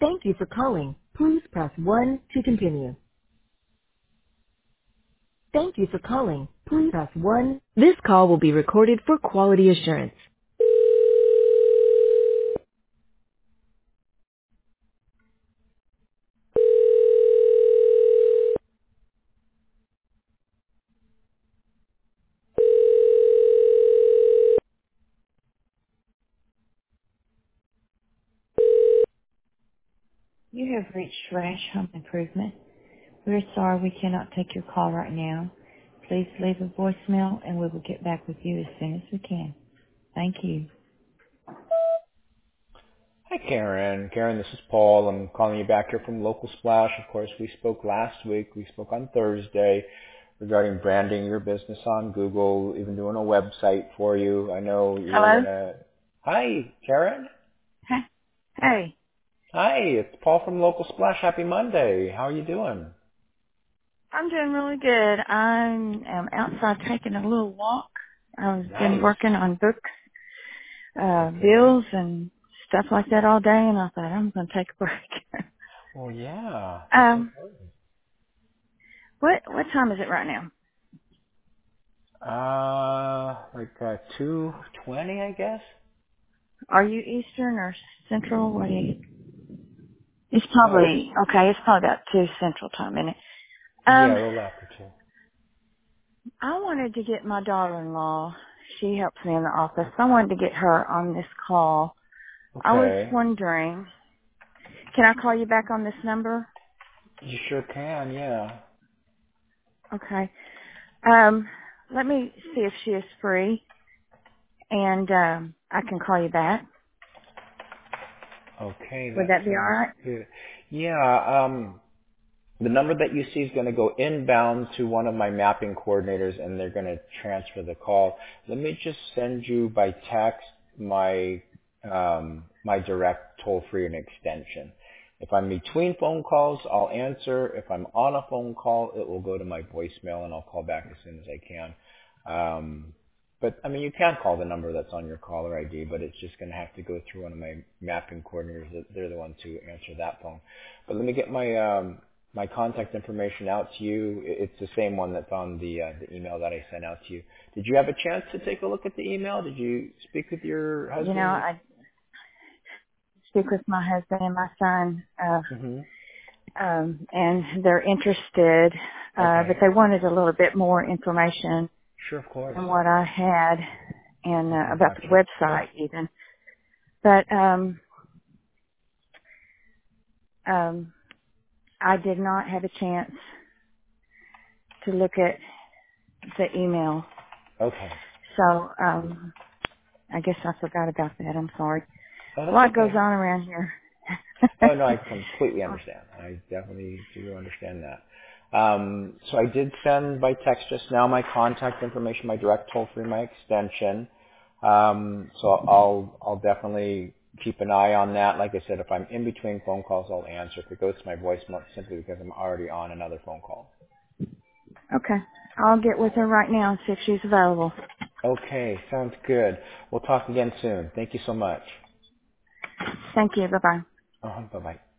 Thank you for calling. Please press 1 to continue. Thank you for calling. Please press 1. This call will be recorded for quality assurance. You have reached Rash Home Improvement. We're sorry we cannot take your call right now. Please leave a voicemail and we will get back with you as soon as we can. Thank you. Hi, Karen. Karen, this is Paul. I'm calling you back here from Local Splash. Of course, we spoke last week. We spoke on Thursday regarding branding your business on Google, even doing a website for you. I know you're Hello? in a... Hi, Karen. Hey. Hey. Hi, it's Paul from Local Splash. Happy Monday. How are you doing? I'm doing really good. I am outside taking a little walk. I've been Nice. working on books, Okay. bills and stuff like that all day, and I thought I'm going to take a break. Well, yeah, that's important. What time is it right now? Like 2:20, I guess. Are you Eastern or Central? What are you? It's Oh, probably okay. It's probably about 2 Central time, isn't it? yeah, a little after 2. I wanted to get my daughter-in-law. She helps me in the office. I wanted to get her on this call. I was Okay. wondering, can I call you back on this number? You sure can, yeah. Okay. Let me see if she is free, and I can call you back. Okay, Would that that be all sounds right? good. Yeah, the number that you see is going to go inbound to one of my mapping coordinators, and they're going to transfer the call. Let me just send you by text my direct toll-free and extension. If I'm between phone calls, I'll answer. If I'm on a phone call, it will go to my voicemail, and I'll call back as soon as I can. But I mean, you can call the number that's on your caller ID, but it's just going to have to go through one of my mapping coordinators. They're the ones who answer that phone. But let me get my contact information out to you. It's the same one that's on the email that I sent out to you. Did you have a chance to take a look at the email? Did you speak with your You know, husband? I speak with my husband and my son, Mm-hmm. and they're interested, but Okay. they wanted a little bit more information Sure, of course. than what I had, and Okay, about the gotcha. website even. But I did not have a chance to look at the email, Okay. so I guess I forgot about that. I'm sorry. Oh, A that's lot goes okay. on around here. Oh, no, I completely understand. I definitely do understand that. So I did send by text just now my contact information, my direct toll free, my extension. So I'll definitely keep an eye on that. Like I said, if I'm in between phone calls, I'll answer. If it goes to my voicemail, it's simply because I'm already on another phone call. Okay. I'll get with her right now and see if she's available. Okay, sounds good. We'll talk again soon. Thank you so much. Thank you. Bye-bye. Bye bye.